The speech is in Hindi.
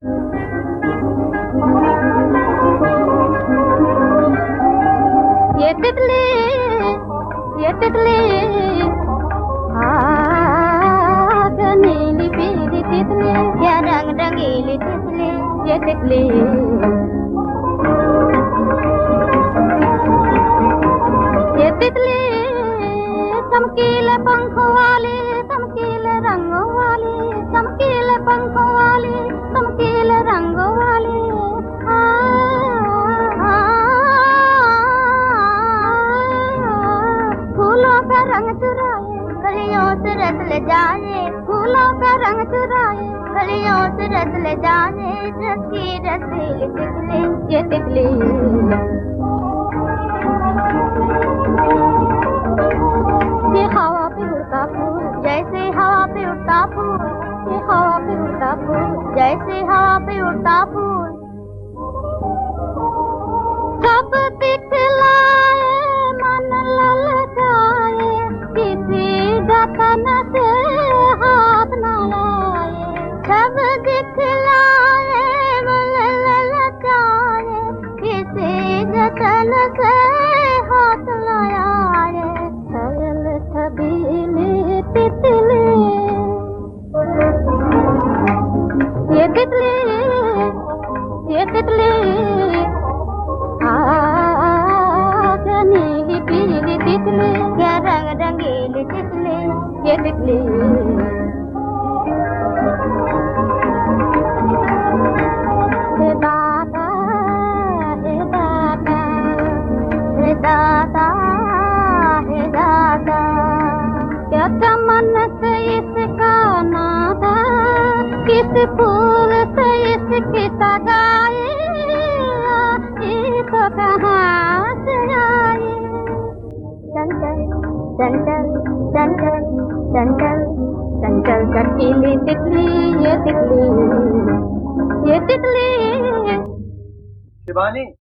ये तितली, ये तितली, आग नीली पीली तितली, क्या रंग रंगीली तितली, ये तितली। ये तितली चमकीले पंखों वाली, चमकीले रंगों वाली, चमकीले पंखों वाली, चमकीले रंगों वाली। फूलों का रंग चुराए कलियों से रस ले जाए, फूलों का रंग चुराए कलियों से रस ले जाए, रस की रसीली तितली, ये तितली। ये हवा पे उड़ता फूल, जैसे हवा पे उड़ता फूल, ये हवा पे उड़ता फूल, जैसे हवा पे उड़ता फूल। सब दिखलाए मन ललचाए, किसी जतन से हाथ न लाए। सब दिखलाए मन ललचाए, किसी जतन से हाथ न लाए। छयल छबीली तितली, ये तितली, ये तितली, आग नीली पीली तितली, क्या रंग रंगीली तितली, ये तितली। हे दाता, हे दाता, हे दाता, हे दाता, क्या चमन से इसका नाता, किस फूल से इसकी सगाई, तो कहाँ से आई। चंचल चंचल चंचल चंचल चंचल चटीली तितली, ये तितली, ये तितली। शिवानी।